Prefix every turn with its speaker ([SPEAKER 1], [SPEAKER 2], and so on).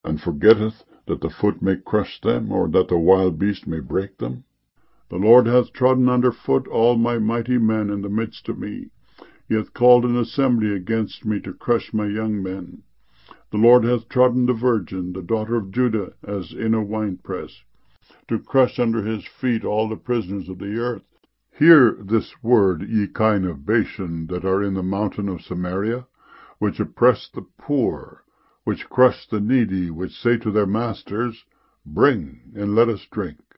[SPEAKER 1] and forgetteth that the foot may crush them, or that the wild beast may break them? The Lord hath trodden under foot all my mighty men in the midst of me. He hath called an assembly against me to crush my young men. The Lord hath trodden the virgin, the daughter of Judah, as in a winepress, to crush under his feet all the prisoners of the earth. Hear this word, ye kine of Bashan, that are in the mountain of Samaria, which oppress the poor, which crush the needy, which say to their masters, Bring, and let us drink.